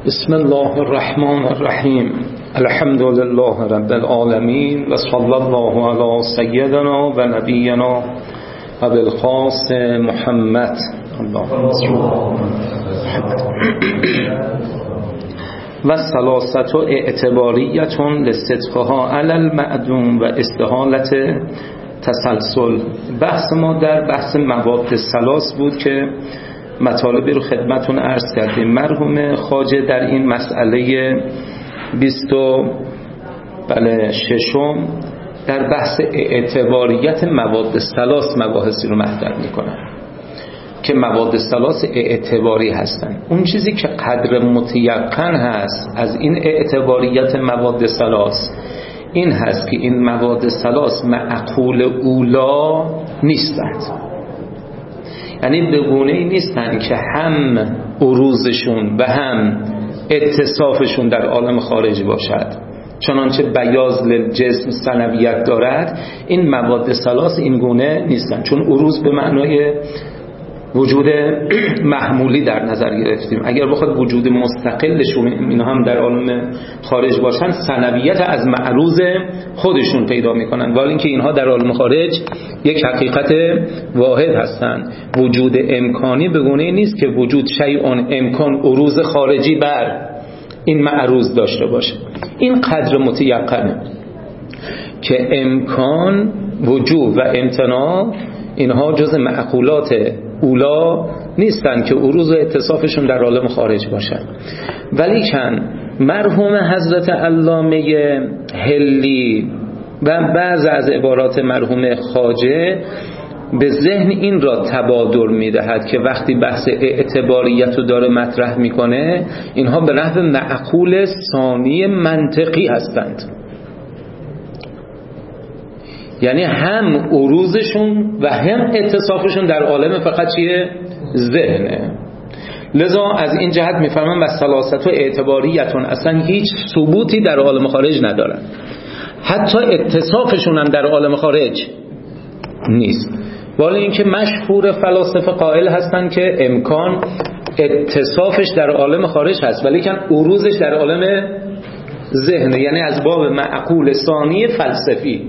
بسم الله الرحمن الرحیم. الحمد لله رب العالمین و صلی الله علی سیدنا و نبینا و بالخاص محمد. و ثلاثت اعتباریت لصدقها علی المعدوم و استحالت تسلسل. بحث ما در بحث مواد ثلاث بود که مطالبی رو خدمتون عرض کردیم. مرحوم خواجه در این مسئله 26 در بحث اعتباریت مواد ثلاث مباحثی رو مطرح میکنن که مواد ثلاث اعتباری هستن. اون چیزی که قدر متیقن هست از این اعتباریت مواد ثلاث این هست که این مواد ثلاث معقول اولا نیستند، یعنی به گونه‌ای نیستن که هم عروضشون و هم اتصافشون در عالم خارج باشد، چنانچه بیاض للجسم ثنویت دارد. این مواد ثلاث این گونه نیستن، چون عروض به معنای وجود محمولی در نظر گرفتیم. اگر بخواد وجود مستقلشون اینا هم در عالم خارج باشن، ثنویت از معروض خودشون پیدا میکنن، ولی اینکه اینها در عالم خارج یک حقیقت واحد هستند. وجود امکانی به گونه‌ای نیست که وجود شیء امکان عروض خارجی بر این معروض داشته باشه. این قدر متیقنه که امکان، وجود و امتناع اینها جز معقولات اولا نیستن که عروض و اتصافشون در عالم خارج باشن. ولیکن مرحوم حضرت علامه حلی و بعض از عبارات مرحوم خواجه به ذهن این را تبادر میدهد که وقتی بحث اعتباریت رو داره مطرح میکنه، اینها به نحو معقول ثانی منطقی هستند، یعنی هم عروضشون و هم اتصافشون در عالم فقط چیه؟ ذهنه. لذا از این جهت میفرمان و ثلاثت و اعتباریتون اصلا هیچ ثبوتی در عالم خارج ندارن، حتی اتصافشون هم در عالم خارج نیست. ولی اینکه مشهور فلاسفه قائل هستن که امکان اتصافش در عالم خارج هست، ولی که عروضش در عالم ذهنه، یعنی از باب معقول ثانی فلسفی.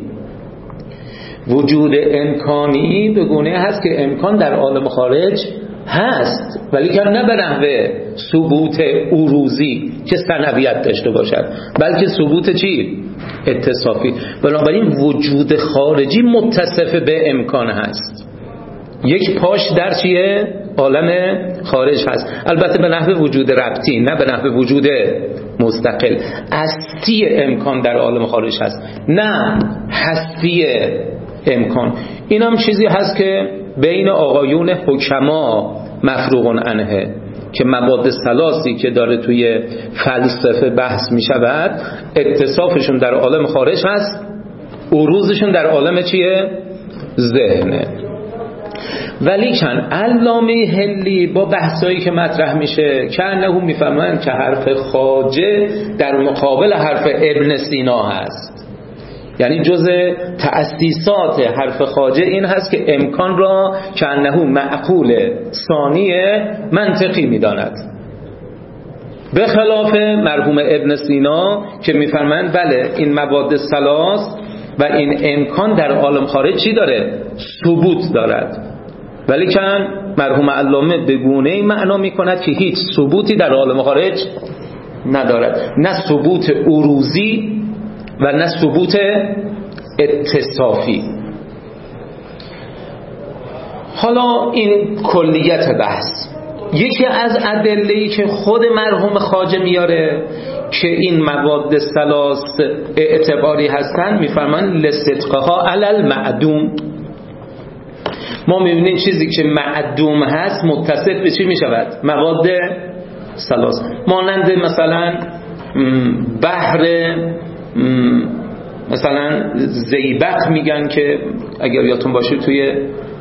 وجود امکانی به گونه هست که امکان در عالم خارج هست، ولی که نه به نحو ثبوت عروضی که ثنویت داشته باشد، بلکه ثبوت چی؟ اتصافی. بنابراین وجود خارجی متصف به امکان هست، یک پاش در چیه؟ عالم خارج هست، البته به نحو وجود ربطی، نه به نحو وجود مستقل. هستی امکان در عالم خارج هست، نه هستی امکان. این هم چیزی هست که بین آقایون حکما مفروغ عنه، که مواد ثلاثی که داره توی فلسفه بحث می شود اتصافشون در عالم خارج هست، عروضشون در عالم چیه؟ ذهنه. ولیکن علامه حلی با بحثایی که مطرح میشه که انه میفهمن که حرف خواجه در مقابل حرف ابن سینا هست، یعنی جزء تأسیسات حرف خواجه این هست که امکان را که انه معقول ثانی منطقی میداند، به خلاف مرحوم ابن سینا که میفرمایند بله این مواد ثلاث و این امکان در عالم خارج چی داره؟ ثبوت دارد. ولی که مرحوم علامه به گونه‌ای معنا میکند که هیچ ثبوتی در عالم خارج ندارد، نه ثبوت عروضی و نه ثبوت اتصافی. حالا این کلیت بحث. یکی از ادله‌ای که خود مرحوم خواجه میاره که این مواد ثلاث اعتباری هستن، میفرمان لصدقها علی المعدوم. ما میبینیم چیزی که معدوم هست متصف به چی میشود؟ مواد ثلاث. مانند مثلا بحر، مثلا زیبق میگن که اگر یادتون باشه توی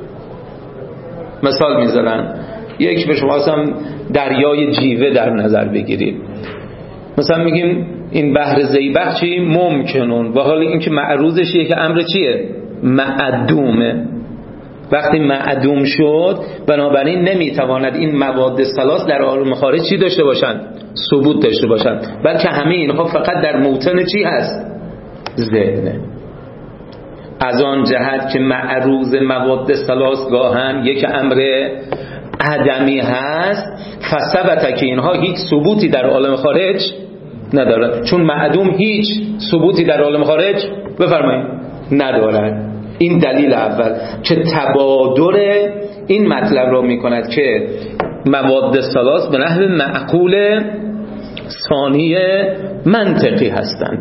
مثال میذارن، یک به شما اصلا دریای جیوه در نظر بگیرید، مثلا میگیم این بحر زیبق چی؟ ممکنون، و حالا این که معروضش که امر چیه؟ معدومه. وقتی معدوم شد بنابراین نمیتواند این مواد ثلاث در عالم خارج چی داشته باشند؟ ثبوت داشته باشند، بلکه همه اینها فقط در موطن چی هست؟ ذهنه. از آن جهت که معروض مواد ثلاث گاهن یک امر عدمی هست، فثبت که اینها هیچ ثبوتی در عالم خارج ندارد، چون معدوم هیچ ثبوتی در عالم خارج بفرمایید ندارد. این دلیل اول که تبادر این مطلب را می کند که مواد ثلاث به نحو معقول ثانی منطقی هستند.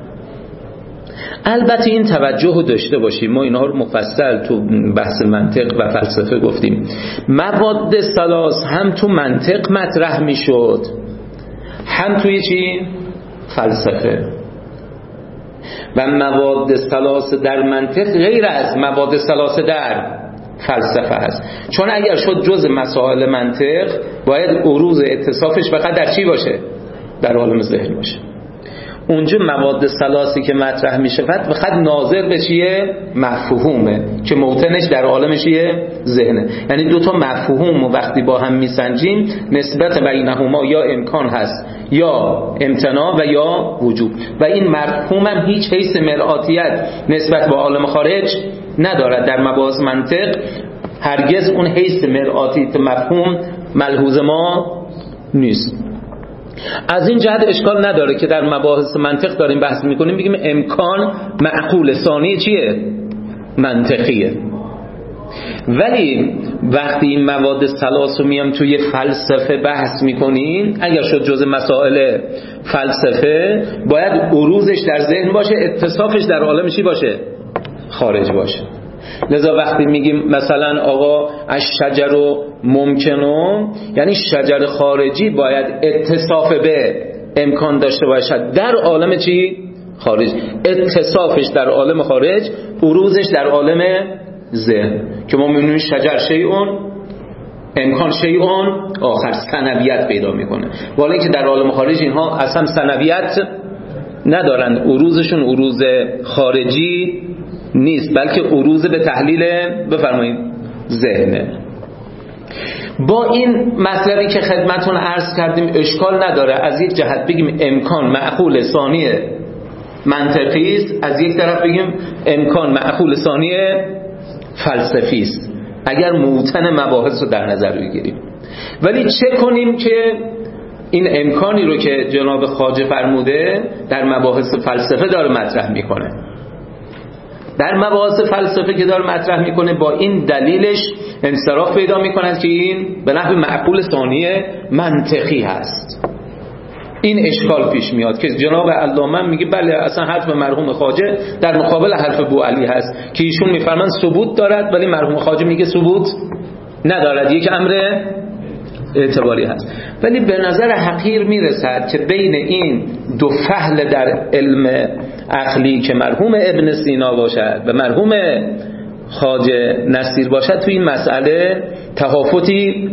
البته این توجه رو داشته باشیم، ما اینها رو مفصل تو بحث منطق و فلسفه گفتیم. مواد ثلاث هم تو منطق مطرح می شد، هم توی چی؟ فلسفه. و مواد ثلاث در منطق غیر از مواد ثلاث در فلسفه است، چون اگر شد جز مسائل منطق باید عروض اتصافش فقط در چی باشه؟ در عالم ذهن باشه. اونجا مواد ثلاثی که مطرح میشه فقط ناظر به چیه؟ مفهومه که موطنش در عالم چیه؟ ذهنه. یعنی دو تا مفهوم وقتی با هم میسنجیم نسبت بینهما یا امکان هست یا امتناع و یا وجوب، و این مفهوم هم هیچ حیث مرآتیت نسبت به عالم خارج ندارد. در مباحث منطق هرگز اون حیث مرآتیت مفهوم ملحوظ ما نیست. از این جهت اشکال نداره که در مباحث منطق داریم بحث میکنیم بگیم امکان معقول ثانی چیه؟ منطقیه. ولی وقتی این مواد ثلاث رو میام توی فلسفه بحث میکنیم، اگر شد جز مسائل فلسفه باید عروضش در ذهن باشه، اتصافش در عالم چی باشه؟ خارج باشه. لذا وقتی میگیم مثلا آقا از شجر و ممکنه، یعنی شجر خارجی باید اتصاف به امکان داشته باشد در عالم چی؟ خارج. اتصافش در عالم خارج، عروضش در عالم ذهن، که ما میبینیم شجر شیئون امکان شیئون آخر ثنویت پیدا میکنه، ولی اینکه در عالم خارج اینها اصلا ثنویت ندارن، عروضشون عروض خارجی نیست بلکه عروض به تحلیل بفرمایید ذهنه. با این مطلبی که خدمتون عرض کردیم اشکال نداره از یک جهت بگیم امکان معقول ثانی منطقی است، از یک طرف بگیم امکان معقول ثانی فلسفی است اگر موطن مباحث رو در نظر بگیریم. ولی چه کنیم که این امکانی رو که جناب خواجه فرموده در مباحث فلسفه داره مطرح میکنه، در مباحث فلسفه که داره مطرح میکنه با این دلیلش انصراف پیدا میکند که این به نحو معقول ثانی منطقی هست. این اشکال پیش میاد که جناب علامه میگه بله اصلا حرف مرحوم خواجه در مقابل حرف بوعلی هست که ایشون میفرمان ثبوت دارد ولی مرحوم خواجه میگه ثبوت ندارد، یک امر اعتباری هست. ولی به نظر حقیر میرسد که بین این دو فحل در علم عقلی که مرحوم ابن سینا باشد و مرحوم خواجه نصیر باشد تو این مسئله تفاوتی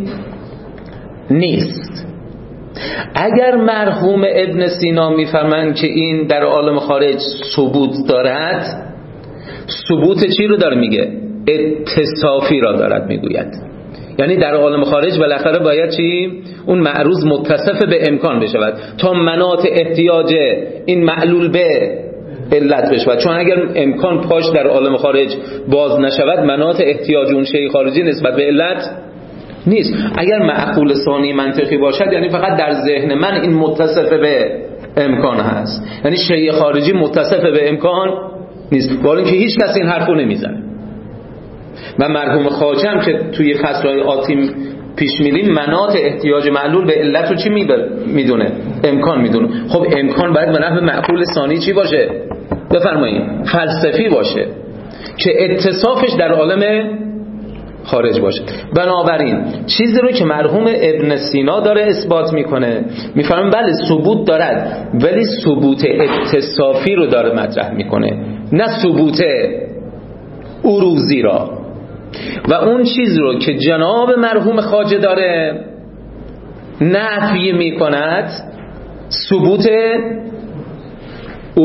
نیست. اگر مرحوم ابن سینا میفرمایند که این در عالم خارج ثبوت دارد، ثبوت چی رو داره میگه؟ اتصافی را دارد میگوید، یعنی در عالم خارج بالاخره باید چی؟ اون معروض متصف به امکان بشود تا مناط احتیاج این معلول به علت بشود، چون اگر امکان پاش در عالم خارج باز نشود مناط احتیاج اون شیء خارجی نسبت به علت نیست. اگر معقول ثانی منطقی باشد یعنی فقط در ذهن من این متصف به امکان هست، یعنی شیء خارجی متصف به امکان نیست، ولی اینکه هیچ کس این حرفو نمیزنه. و مرحوم خواجه هم که توی فصلهای آتی پیش میریم مناط احتیاج معلول به علت رو چی میدونه؟ امکان میدونه. خب امکان باید به نحو معقول ثانی چی باشه؟ بفرمایید فلسفی باشه که اتصافش در عالم خارج باشه. بنابراین چیزی رو که مرحوم ابن سینا داره اثبات میکنه میفهمم بله ثبوت دارد، ولی ثبوت اتصافی رو داره مطرح میکنه نه ثبوت عروضی را. و اون چیز رو که جناب مرحوم خواجه داره نفی میکند ثبوت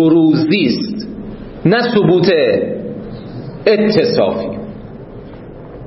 عروضی است نه ثبوت اتصافی.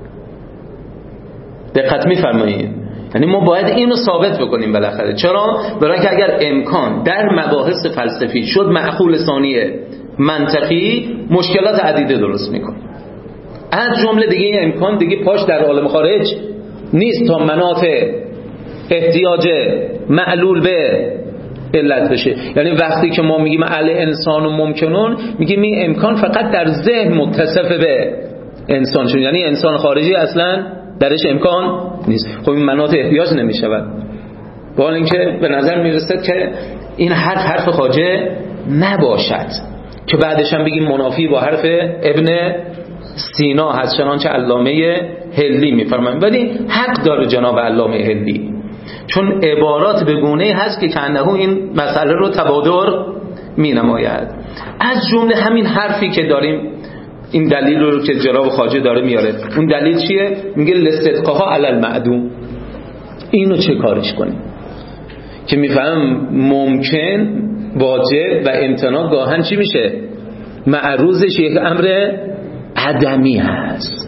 دقت می‌فرمایید؟ یعنی ما باید اینو ثابت بکنیم بالاخره. چرا؟ برای اینکه اگر امکان در مباحث فلسفی شد معقول ثانیه منطقی، مشکلات عدیده درست میکنه. از جمله دیگه این امکان دیگه پاش در عالم خارج نیست تا مناط احتیاج معلول به علت بشه. یعنی وقتی که ما میگیم الانسان و ممکنون، میگیم این امکان فقط در ذهن متصف به انسان شد، یعنی انسان خارجی اصلا درش امکان نیست. خب این مناط احتیاج نمیشود، با اینکه به نظر میرسد که این حرف خواجه نباشد که بعدش هم بگیم منافی با حرف ابن سینا هست، چنانچه علامه هلی میفرمایند. ولی حق داره جناب علامه هلی، چون عبارات به گونه‌ای هست که کنه این مسئله رو تبادر می نماید. از جمله همین حرفی که داریم، این دلیل رو که جناب خواجه داره میاره، اون دلیل چیه؟ میگه لستدقاها علی المعدوم. اینو چه کارش کنیم که میفهم ممکن، واجب و امتناع گاهن چی میشه؟ معروضش یک امر عدمی هست.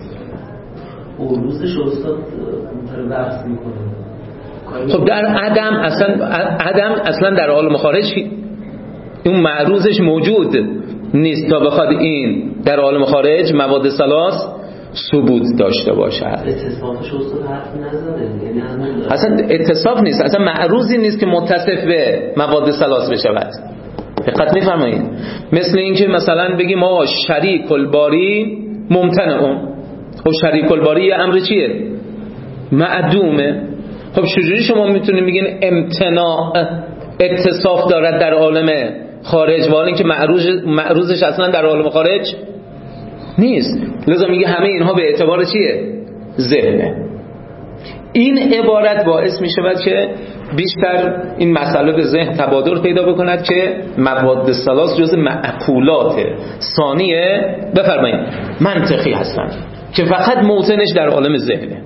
عروضش استاد بحث میکنه. خب در عدم اصلا در عالم خارج اون معروضش موجود نیست تا بخواد این در عالم خارج مواد ثلاث ثبوت داشته باشد. اتصافش استاد حرف نزده، یعنی اصلا اتصاف نیست، اصلا معروضی نیست که متصف به مواد ثلاث بشود. دقت می‌فرمایید؟ مثل اینکه مثلا بگیم ما شریک الباری ممتنع. خب شریک الباری یه امر چیه؟ معدومه. خب چجوری شما میتونید میگین امتناع اتصاف دارد در عالم خارج، ولی اینکه معروضش اصلا در عالم خارج نیست؟ لذا میگه همه اینها به اعتبار چیه؟ ذهنه. این عبارت باعث میشود که بیشتر این مسئله به ذهن تبادر پیدا بکند که مواد ثلاث جز معقولات ثانیه بفرمایید منطقی هستند که فقط موطنش در عالم ذهنه.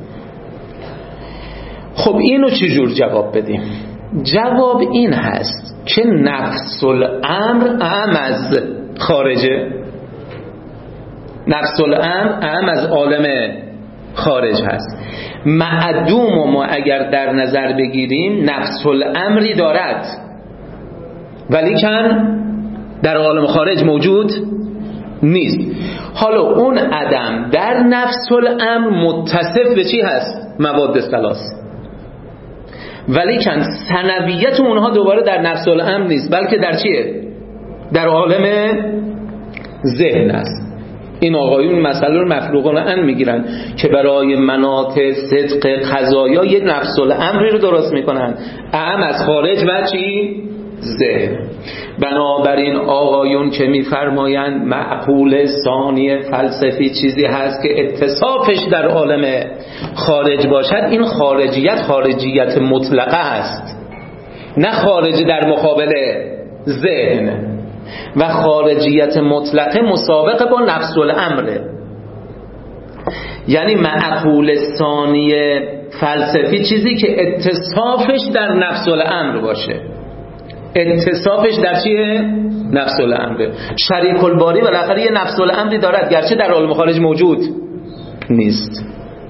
خب اینو چجور جواب بدیم؟ جواب این هست که نفس الامر اعم از خارجه، نفس الامر اعم از عالم خارج هست. معدوم ما اگر در نظر بگیریم نفس الامری دارد، ولیکن در عالم خارج موجود نیست. حالا اون عدم در نفس الامر متصف به چی هست؟ مواد ثلاث، ولیکن ثنویت اونها دوباره در نفس الامر نیست، بلکه در چیه؟ در عالم ذهن است. این آقایون مسئله رو مفروغانه میگیرن که برای مناط صدق قضایا یک نفس الامری رو درست میکنن اعم از خارج و چی؟ ذهن. بنابراین آقایون که میفرمایند معقول ثانی فلسفی چیزی هست که اتصافش در عالم خارج باشد، این خارجیت مطلقه هست، نه خارج در مقابل ذهن. و خارجیت مطلقه مسابقه با نفس الامره. یعنی معقول ثانی فلسفی چیزی که اتصافش در نفس الامر باشه. اتصافش در چیه؟ نفس الامر. شریک الباری بالاخره یه نفس الامری دارد، گرچه در عالم خارج موجود نیست.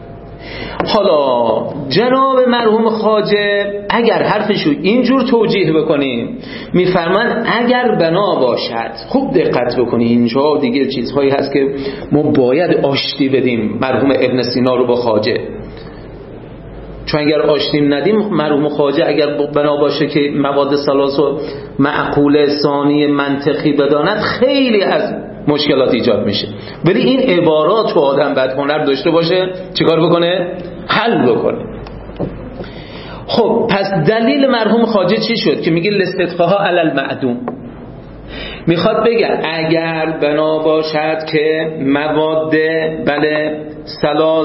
حالا جناب مرحوم خواجه اگر حرفشو اینجور توجیه بکنیم، میفرمان اگر بنا باشد، خوب دقت بکنید اینجا دیگه چیزهایی هست که ما باید آشتی بدیم مرحوم ابن سینا رو با خواجه، چون اگر آشتیم ندیم مرحوم خواجه اگر بنا باشه که مواد ثلاث و معقول ثانی منطقی بداند، خیلی از مشکلات ایجاد میشه. ولی این عبارات رو آدم باید هنر داشته باشه چیکار بکنه؟ حل بکنه. خب پس دلیل مرحوم خواجه چی شد که میگه لستدقاها علی المعدوم؟ میخواد بگه اگر بنا باشد که مواد ثلاث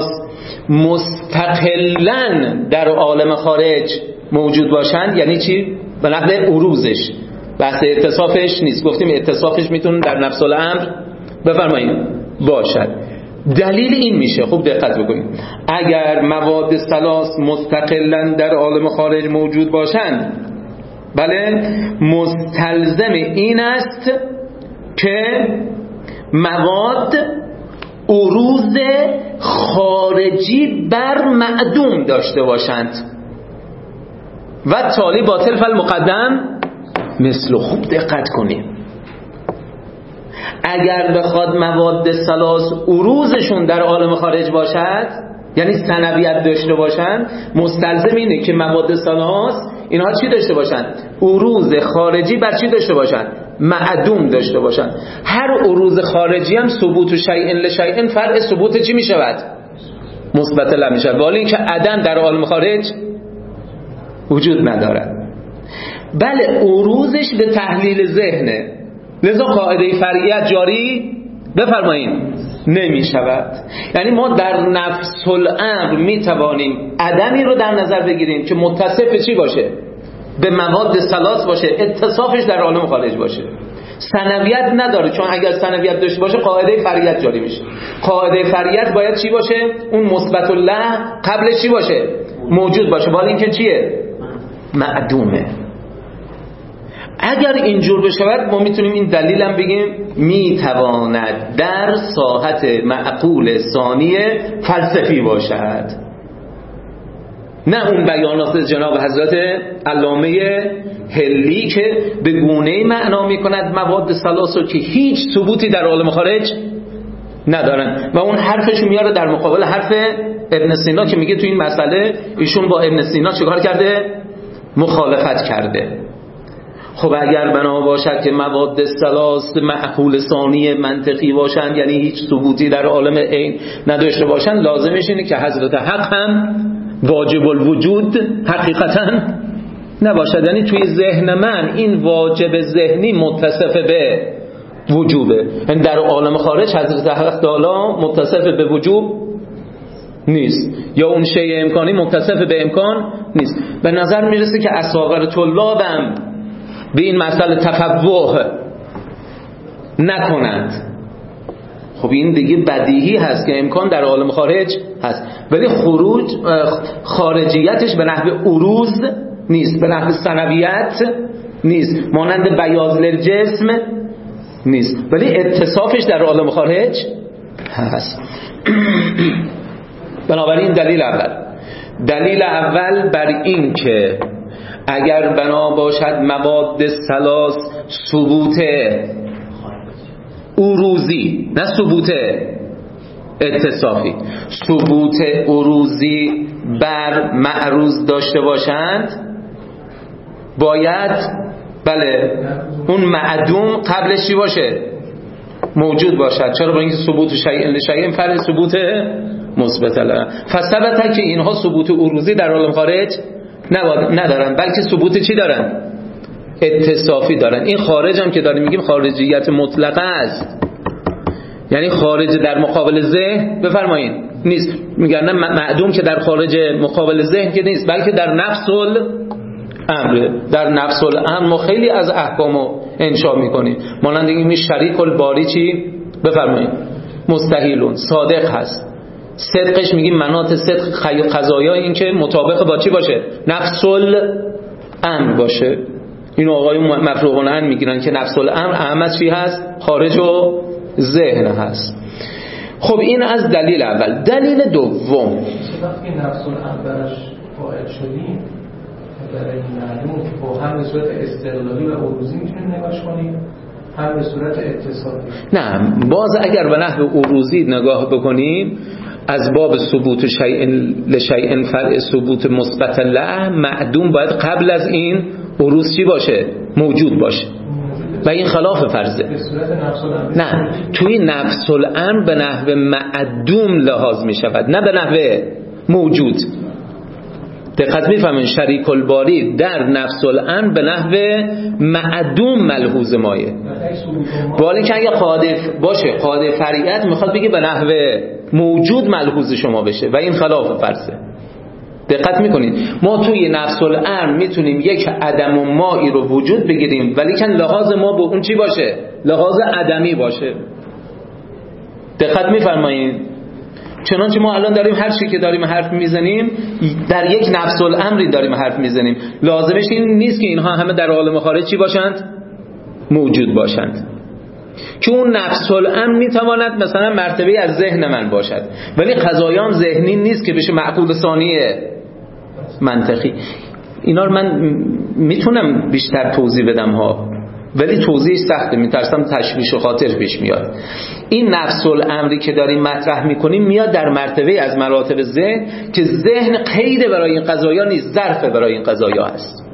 مستقلاً در عالم خارج موجود باشند، یعنی چی؟ به نحو عروضش، بحث اتصافش نیست. گفتیم اتصافش میتونه در نفس الامر بفرمایید باشد. دلیل این میشه، خوب دقت بکنید، اگر مواد ثلاث مستقلاً در عالم خارج موجود باشند، بله، مستلزم این است که مواد عروض خارجی بر معدوم داشته باشند و تالی باطل فالمقدم مثل. خوب دقت کنیم، اگر بخواد مواد ثلاث عروضشون در عالم خارج باشد، یعنی ثنویت داشته باشن، مستلزم اینه که مواد ثلاث اینها چی داشته باشن؟ عروض خارجی بر چی داشته باشن؟ معدوم داشته باشن. هر عروض خارجی هم ثبوت شیء لشیء فرع ثبوت چی می شود؟ مثبت له می شود، ولی اینکه عدم در عالم خارج وجود ندارد. بله عروضش به تحلیل ذهنه، لذا قاعده فرعیت جاری بفرمایید نمی شود. یعنی ما در نفس الامر می توانیم عدمی رو در نظر بگیریم که متصف به چی باشه؟ به مواد ثلاث باشه، اتصافش در عالم خارج باشه، ثنویت نداره، چون اگر ثنویت داشته باشه قاعده فرعیت جاری میشه. قاعده فرعیت باید چی باشه؟ اون مثبت له قبلش چی باشه؟ موجود باشه، ولی اینکه چیه؟ معدومه. اگر اینجور بشود ما میتونیم این دلیلم بگیم میتواند در ساحت معقول ثانی فلسفی باشد، نه اون بیانات جناب حضرت علامه حلی که به گونه‌ای معنا میکند مواد ثلاث که هیچ ثبوتی در عالم خارج ندارن و اون حرفشو میاره در مقابل حرف ابن سینا که میگه تو این مسئله ایشون با ابن سینا چیکار کرده؟ مخالفت کرده. خب اگر بنا باشد که مواد ثلاث معقول ثانی منطقی باشند، یعنی هیچ ثبوتی در عالم عین نداشته باشند، لازمش اینه که حضرت حق هم واجب الوجود حقیقتا نباشد. یعنی توی ذهن من این واجب ذهنی متصف به وجوبه، یعنی در عالم خارج حضرت حق تعالی متصف به وجوب نیست، یا اون شیء امکانی متصف به امکان نیست. به نظر میرسه که اصاغر طلابم به این مسئله تفوه نکنند. خب این دیگه بدیهی هست که امکان در عالم خارج هست، ولی خارجیتش به نحو عروض نیست، به نحو ثنویت نیست، مانند بیاض للجسم نیست، ولی اتصافش در عالم خارج هست. بنابراین دلیل اول بر این که اگر بنا باشد مواد ثلاث ثبوت عروضی، نه ثبوت اتصافی، ثبوت عروضی بر معروض داشته باشند، باید بله اون معدوم قبلش چی باشه؟ موجود باشد. چرا؟ برای اینکه ثبوت شیء لشیء فرع ثبوت مثبت له. فثبت که اینها ثبوت عروضی در عالم خارج ندارن، بلکه ثبوت چی دارن؟ اتصافی دارن. این خارج هم که داریم میگیم خارجیت مطلقه است، یعنی خارج در مقابل ذهن بفرمایید نیست. میگن نه معدوم که در خارج مقابل ذهن که نیست، بلکه در نفس الامر. در نفس الامر ما خیلی از احکامو انشا میکنیم، مانند اینکه شریک الباری چی بفرمایید مستحیلون، صادق هست. صدقش میگیم مناط صدق قضایا این که مطابق با چی باشه؟ نفس الامر باشه. اینو آقایون مفروغون عن میگیرن که نفس الامر اهم چی هست؟ خارج و ذهن هست. خب این از دلیل اول. دلیل دوم، وقتی نفس الامر برش فاعل شدیم برای این معلوم با هم به صورت استقلالی و عروضی میتونیم نگاش کنیم، هم به صورت اتصالی. نه، باز اگر به نحو عروضی نگاه بکنیم از باب ثبوت شیء لشیء فرع ثبوت مثبت له، معدوم باید قبل از این عروض چی باشه؟ موجود باشه و این خلاف فرضه. نه، توی نفس الامر به نحو معدوم لحاظ می شود، نه به نحو موجود. دقت می‌فهمین؟ شریک الباری در نفس الامر به نحو معدوم ملحوظ مایه، ولی که اگه قاعده باشه قاعده فرعیت میخواد بگه به نحو موجود ملحوظ شما بشه و این خلاف فرضه. دقت میکنید؟ ما توی نفس الامر میتونیم یک عدم و مایی رو وجود بگیریم، ولی که لحاظ ما به اون چی باشه؟ لحاظ عدمی باشه. دقت میفرمایید؟ چنانچه ما الان داریم هر چی که داریم حرف میزنیم در یک نفس الامری داریم حرف میزنیم، لازمش این نیست که اینها همه در عالم خارج چی باشند؟ موجود باشند. که اون نفس الامر میتواند مثلا مرتبه از ذهن من باشد، ولی قضایام ذهنی نیست که بشه معقول ثانی منطقی. اینا رو من میتونم بیشتر توضیح بدم ها، ولی توضیحش سخته، میترسم تشویش و خاطر پیش میاد. این نفس الامری که داریم مطرح میکنیم میاد در مرتبه از مراتب ذهن که ذهن قید برای این قضایا نیست، ظرف برای این قضایا هست.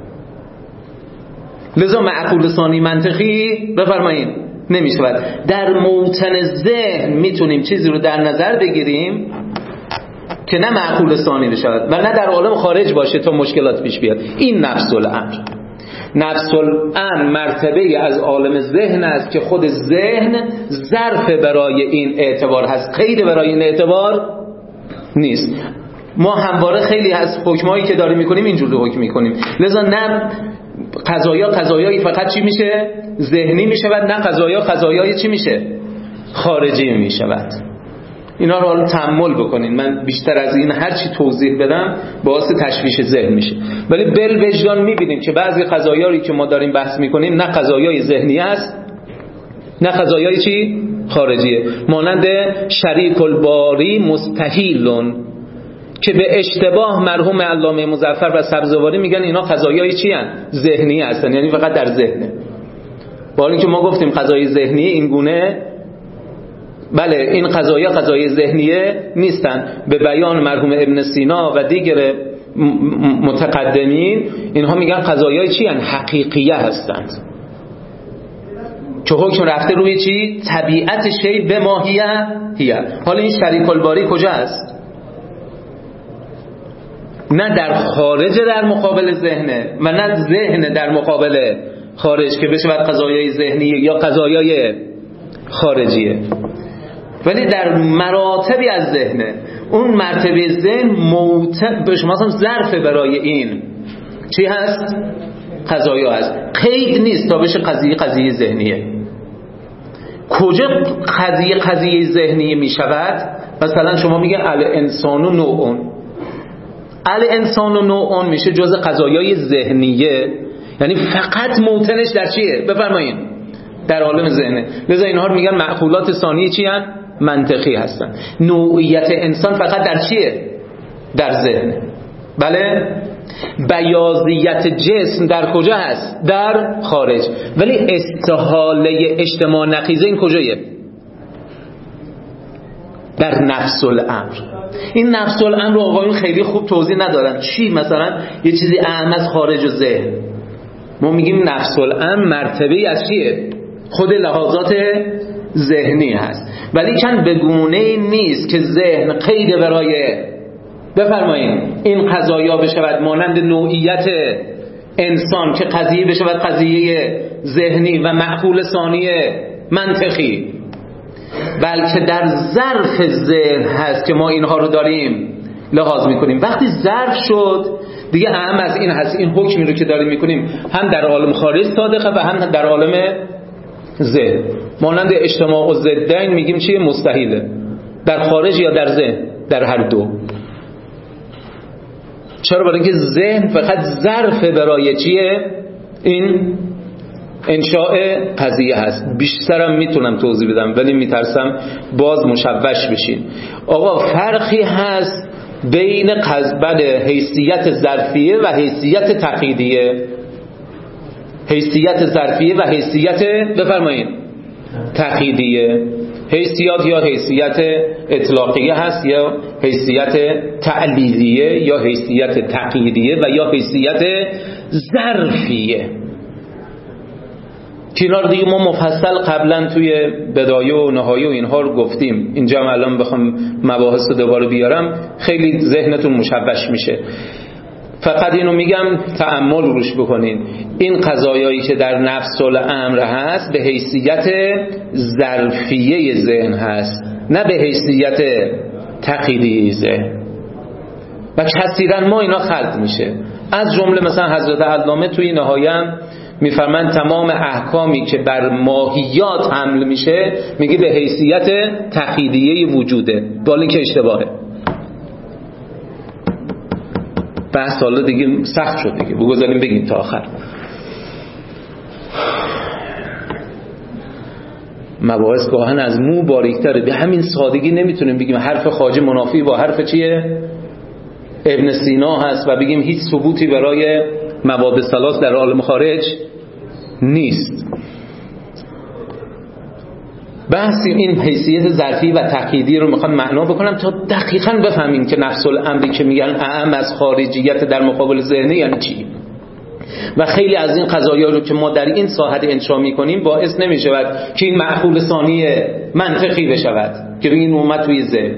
لذا معقول ثانی منطقی بفرمایید نمیشود. در موطن ذهن میتونیم چیزی رو در نظر بگیریم که نه معقول ثانی بشود و نه در عالم خارج باشه تا مشکلات پیش بیاد. این نفس الامر. نفس الامر مرتبه از عالم ذهن است که خود ذهن ظرف برای این اعتبار هست، قید برای این اعتبار نیست. ما همواره خیلی از حکمایی که داریم میکنیم اینجوری حکم میکنیم، لذا نه قضایایی فقط چی میشه؟ ذهنی میشود، نه قضایای چی میشه؟ خارجی میشود. اینا رو حالا تأمل بکنین. من بیشتر از این هر چی توضیح بدم باعث تشویش ذهن میشه، ولی بالوجدان میبینیم که بعضی قضایایی که ما داریم بحث میکنیم نه قضایای ذهنی است نه قضایای چی؟ خارجیه. مانند شریک الباری مستحیلون که به اشتباه مرحوم علامه مظفر و سبزواری میگن اینا قضایای چی هستن؟ ذهنی هستن، یعنی فقط در ذهنه. با اینکه ما گفتیم قضای ذهنی این گونه، بله این قضایای ذهنیه نیستن. به بیان مرحوم ابن سینا و دیگر متقدمین اینها میگن قضایای چی هستن؟ حقیقیه هستند که حکم رفته روی چی؟ طبیعت شی به ماهیه هیه. حالا این شریک الباری کجا است؟ نه در خارج در مقابل ذهنه و نه ذهن در مقابل خارج که بشه بعد قضایای ذهنیه یا قضایای خارجیه، ولی در مراتبی از ذهنه. اون مرتبه ذهن به شما ظرف برای این چی هست؟ قضایا هست، قید نیست تا بشه قضیه ذهنیه. کجا قضیه ذهنیه می شود؟ مثلا شما میگه الانسان و نوعون، الانسان و نوعون میشه جز قضایای ذهنیه، یعنی فقط موطنش در چیه؟ بفرمایید در عالم ذهنه. لذا اینها رو میگن معقولات ثانیه چی هستن؟ منطقی هستن. نوعیت انسان فقط در چیه؟ در ذهن. بله؟ بیاضیت جسم در کجا هست؟ در خارج. ولی استحاله اجتماع نقیضه این کجایه؟ در نفس الامر. این نفس الامر رو آقایون خیلی خوب توضیح ندارن. چی مثلا یه چیزی اهم از خارج و ذهن. ما میگیم نفس الامر مرتبه از چیه؟ خود لحاظات ذهنی هست، ولی چند بگونه نیست که ذهن قید برای بفرمایید این قضایا بشود مانند نوعیت انسان که قضیه بشود قضیه ذهنی و معقول ثانی منطقی، بلکه در ظرف ذهن هست که ما اینها رو داریم لحاظ میکنیم. وقتی ظرف شد دیگه اهم از این هست، این حکمی رو که داریم میکنیم هم در عالم خارج صادقه و هم در عالم ذهن. مانند اجتماع و ضدین میگیم چیه؟ مستحیله. در خارج یا در ذهن؟ در هر دو. چرا؟ برای اینکه ذهن فقط ظرف برای چیه؟ این انشاء قضیه هست. بیشترم میتونم توضیح بدم ولی میترسم باز مشوش بشین. آقا فرقی هست بین حیثیت ظرفیه و حیثیت تقییدیه. حیثیت ظرفیه و حیثیت بفرمایید تقییدیه. حیثیت یا حیثیت اطلاقیه هست یا حیثیت تعلیلیه یا حیثیت تقییدیه و یا حیثیت ظرفیه. که اینا رو دیگه ما مفصل قبلا توی بدایه و نهایه و اینها رو گفتیم. اینجا الان بخوام مباحث رو دوباره بیارم خیلی ذهنتون مشوش میشه. فقط اینو میگم تأمل روش بکنین. این قضایایی که در نفس الامر هست به حیثیت ظرفیه ذهن هست، نه به حیثیت تقییدی ذهن. و کثیرا ما اینا خلط میشه. از جمله مثلا حضرت علامه توی نهایه میفرمایند تمام احکامی که بر ماهیات حمل میشه میگه به حیثیت تقییدیه وجوده، بالا اینکه اشتباهه. بحث حالا دیگه سخت شد دیگه، بگذاریم بگیم تا آخر. مباحث گاهن از مو باریک‌تره. به همین سادگی نمیتونیم بگیم حرف خواجه منافی با حرف چیه ابن سینا هست و بگیم هیچ ثبوتی برای مواد ثلاث در عالم خارج نیست. بحثی این حیثیت ظرفی و تقییدی رو میخوام معنا بکنم تا دقیقاً بفهمیم که نفس الامری که میگن اعم از خارجیت در مقابل ذهنی یعنی چی. و خیلی از این قضایا رو که ما در این ساحت انشا میکنیم باعث نمیشود که این معقول ثانی منطقی بشود که این اومد توی ذهن.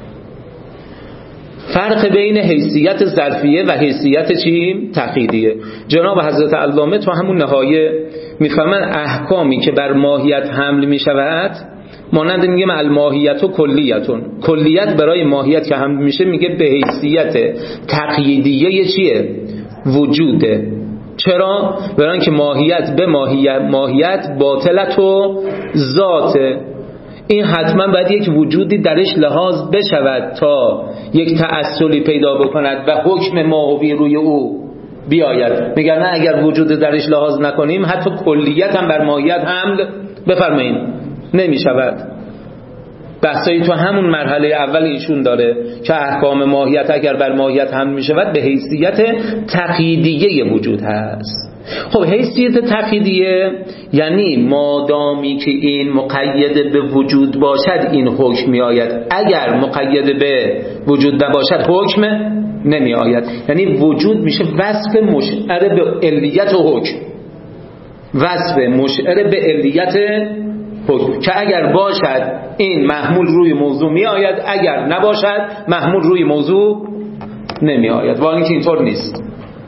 فرق بین حیثیت ظرفیه و حیثیت چی؟ تقییدیه. جناب حضرت علامه تو همون نهایه میفهمن احکامی که بر ماهیت حمل میشود مانند میگه الماهیت و کلیتون، کلیت برای ماهیت که حمل میشه میگه به حیثیت تقییدیه چیه؟ وجوده. چرا؟ برای اینکه ماهیت به ماهیت باطلت و ذاته. این حتما باید یک وجودی درش لحاظ بشود تا یک تأصلی پیدا بکند و حکم ماهوی روی او بیاید. میگن نه اگر وجود درش لحاظ نکنیم حتی کلیت هم بر ماهیت حمل بفرمایید نمیشود. بحثایی تو همون مرحله اول ایشون داره که احکام ماهیت اگر بر ماهیت حمل میشود به حیثیت تقییدیه وجود هست. خب حیثیت تقییدیه یعنی مادامی که این مقید به وجود باشد این حکم می آید، اگر مقید به وجود نباشد حکم نمی آید. یعنی وجود میشه وصف مشعر به علیت و حکم، وصف مشعر به علیت حکم که اگر باشد این محمول روی موضوع می آید، اگر نباشد محمول روی موضوع نمی آید. و اینکه اینطور نیست.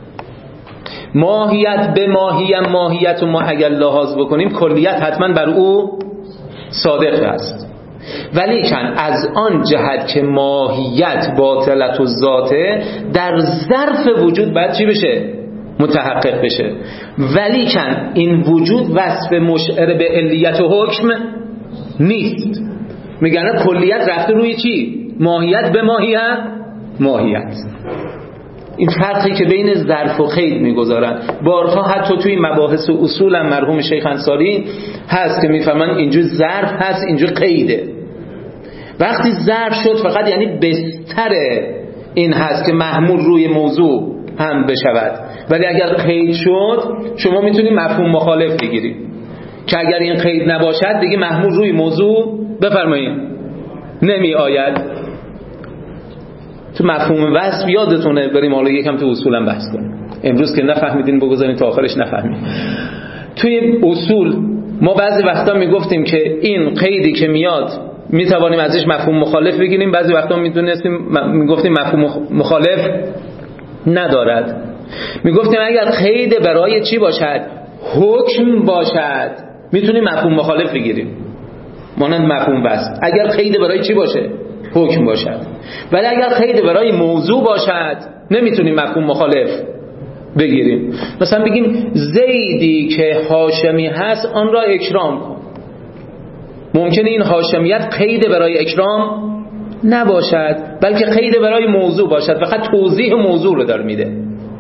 ماهیت به ماهیت و ما اگر لحاظ بکنیم کلیت حتما بر او صادق است، ولیکن از آن جهت که ماهیت باطلت و ذاته در ظرف وجود باید چی بشه؟ متحقق بشه. ولیکن این وجود وصف مشعر به علیت و حکم نیست. میگن کلیت رفته روی چی؟ ماهیت به ماهیت. این فرقی که بین ظرف و قید میگذارن بارها حتی توی مباحث و اصول مرحوم شیخ انصاری هست که میفهمن اینجور ظرف هست اینجور قیده. وقتی ظرف شد فقط یعنی بستر این هست که محمول روی موضوع هم بشود، ولی اگر قید شد شما میتونید مفهوم مخالف بگیرید که اگر این قید نباشد دیگه محمول روی موضوع بفرمایید نمی آید. تو مفهوم وصف یادتونه بریم حالا یکم تو اصولم بحث کنیم. امروز که نفهمیدین بگذارین تا آخرش نفهمید. توی اصول ما بعضی وقتا میگفتیم که این قیدی که میاد میتوانیم ازش مفهوم مخالف بگیریم، بعضی وقتا میگفتیم مفهوم مخالف ندارد. میگفتیم اگر قید برای چی باشد؟ حکم باشد میتونیم مفهوم مخالف بگیریم، مانند مفهوم وصف. اگر قید برای چی باشه؟ حکم باشد. ولی اگر قید برای موضوع باشد نمیتونیم مفهوم مخالف بگیریم. مثلا بگیم زیدی که هاشمی هست آن را اکرام کن. ممکنه این هاشمیت قید برای اکرام نباشد بلکه قید برای موضوع باشد، فقط توضیح موضوع رو داره میده.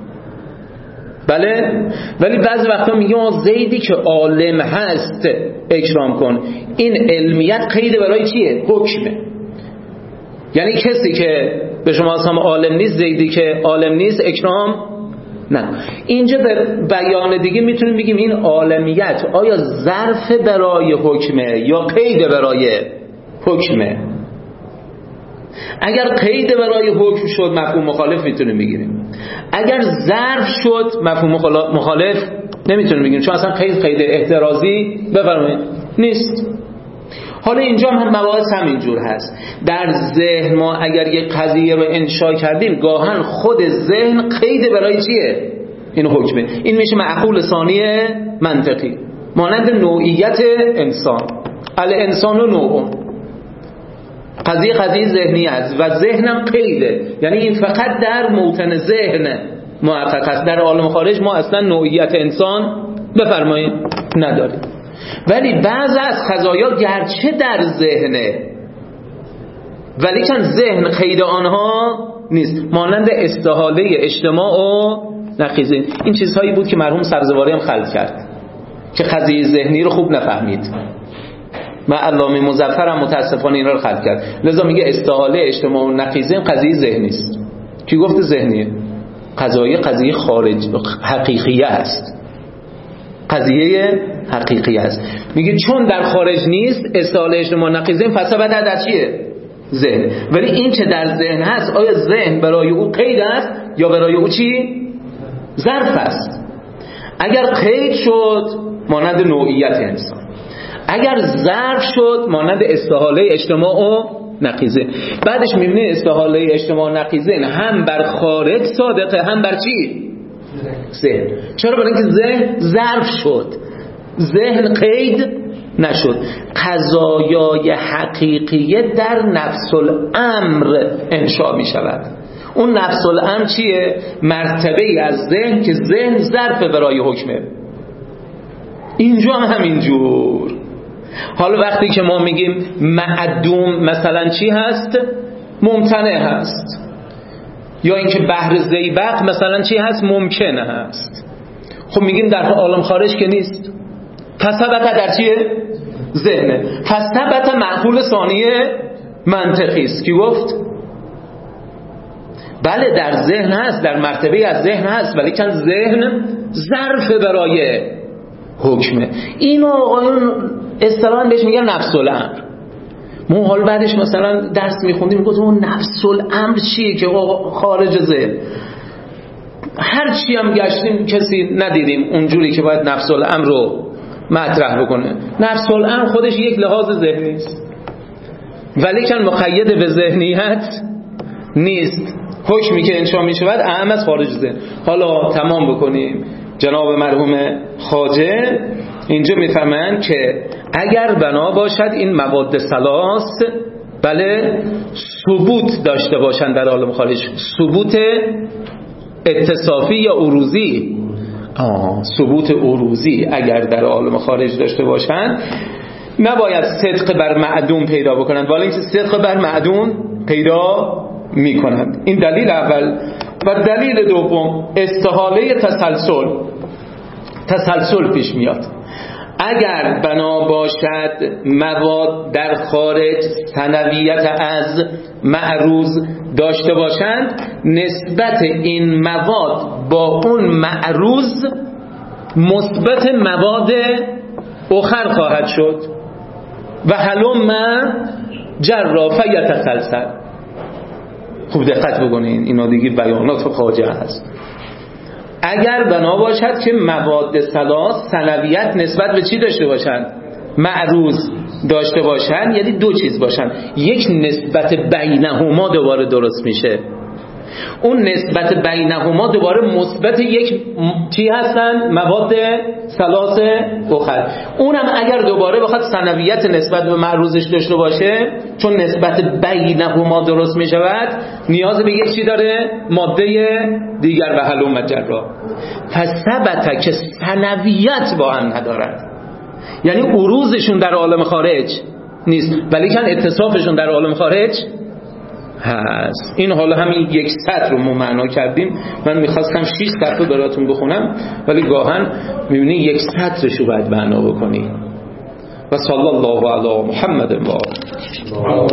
بله، ولی بعضی وقتا میگیم زیدی که عالم هست اکرام کن. این علمیت قید برای چیه؟ حکمه. یعنی کسی که به شما هم عالم نیست، زیدی که عالم نیست اکرام نه. اینجا به بیان دیگه میتونیم بگیم این عالمیت آیا ظرف برای حکمه یا قید برای حکمه. اگر قید برای حکم شد مفهوم مخالف میتونیم بگیریم، اگر ظرف شد مفهوم مخالف نمیتونیم بگیریم، چون اصلا قید احترازی بفرمایید نیست. حالا اینجا هم مباحث همینجور هست. در ذهن ما اگر یک قضیه رو انشا کردیم گاهن خود ذهن قید برای چیه؟ این حکمه. این میشه معقول ثانی منطقی، مانند نوعیت انسان. الانسان و نوع، قضیه ذهنی است و ذهنم قیده، یعنی این فقط در موطن ذهن محقق است. در عالم خارج ما اصلا نوعیت انسان بفرمایید نداریم. ولی بعض از قضایا گرچه در ذهنه ولیکن ذهن قید آنها نیست، مانند استحاله اجتماع و نقیضه. این چیزهایی بود که مرحوم سبزواری هم خلق کرد که قضیه ذهنی رو خوب نفهمید. من علامه مظفر هم متاسفانه اینا رو خلق کرد. لذا میگه استحاله اجتماع و نقیضین قضیه ذهنی است. کی گفته ذهنیه؟ قضیه خارج حقیقیه است. قضیه حقیقی است. میگه چون در خارج نیست استحاله اجتماع نقیضین فثبت در چیه؟ ذهن. ولی این چه در ذهن هست، آیا ذهن برای او قید است یا برای او چی؟ ظرف است. اگر قید شد مانند نوعیت انسان، اگر ظرف شد مانند استحاله اجتماع و نقیضه. بعدش میبینی استحاله اجتماع و نقیضه هم بر خارج صادقه هم بر چی؟ ذهن. چرا؟ برای اینکه ذهن ظرف شد، ذهن قید نشد. قضایای حقیقیه در نفس الامر انشاء می شود. اون نفس الامر چیه؟ مرتبه از ذهن که ذهن ظرف برای حکمه. اینجا هم همینجور. حالا وقتی که ما میگیم معدوم مثلا چی هست؟ ممتنع هست. یا اینکه بحر زیبق مثلا چی هست؟ ممکن هست. خب میگیم در عالم خارج که نیست. فثبت در چیه؟ ذهنه. فثبت معقول ثانیه منطقی است. کی گفت؟ بله در ذهن هست، در مرتبه از ذهن هست، ولی که ذهن ظرف برای حکمه. اینو آقایون اصطلاحاً بهش میگن نفس الامر. ما حال بعدش مثلا درس میخوندیم میگفتم اون نفس الامر چیه که خارج ذهن. هر چی هم گشتیم کسی ندیدیم اونجوری که باید نفس الامر رو مطرح بکنه. نفس الامر خودش یک لحاظ ذهنی است، ولی که مقید به ذهنیت نیست. حکمی که انشاء می شود اهم از خارج ذهن. حالا تمام بکنیم. جناب مرحوم خواجه اینجا میفهمن که اگر بنا باشد این مواد ثلاث بله ثبوت داشته باشند در عالم خارج، ثبوت اتصافی یا عروضی، ثبوت عروضی اگر در عالم خارج داشته باشند نباید صدق بر معدوم پیدا بکنند، ولی اینکه صدق بر معدوم پیدا میکنند. این دلیل اول. و دلیل دوم استحاله تسلسل پیش میاد. اگر بنا باشد مواد در خارج ثنویت از معروض داشته باشند، نسبت این مواد با اون معروض مثبت مواد اخر خواهد شد و هلم جرا فیتسلسل. خوب دقت بکنین، اینا دیگه بیانات خواجه هست. اگر بنا باشد که مواد ثلاث ثنویت نسبت به چی داشته باشند؟ معروض داشته باشند، یعنی دو چیز باشند، یک نسبت بینهما دوباره درست میشه. اون نسبت بینهما دوباره مثبت یک چی هستن؟ مواد ثلاث اخر. اونم اگر دوباره بخواد ثنویت نسبت به معروضش داشته باشه، چون نسبت بینهما درست می شود، نیاز به یک چی داره؟ ماده دیگر و هلم جرا. فثبت که ثنویت با هم ندارد، یعنی عروضشون در عالم خارج نیست ولی کن اتصافشون در عالم خارج هست. این حالا همین یک سطر رو ما معنا کردیم. من میخواستم 6 صفحه براتون بخونم ولی گاهن میبینی یک سطرش رو باید معنا بکنی. و صلی الله علی محمد و